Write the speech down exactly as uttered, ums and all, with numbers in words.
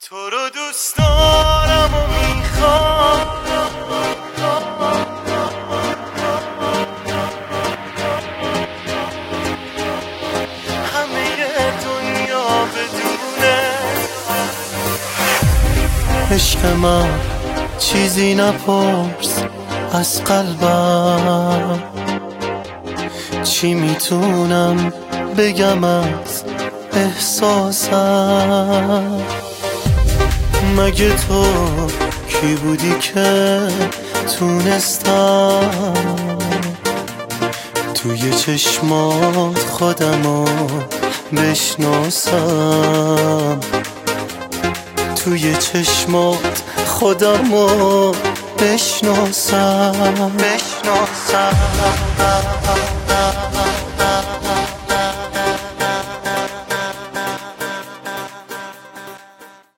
تو رو دوست دارم و میخوام، همه دنیا بدونه عشق من. چیزی نپرس از قلبم، چی میتونم بگم از احساسم. مگه تو کی بودی که تونستم توی چشمات خودمو بشناسم، توی چشمات خودمو بشناسم بشناسم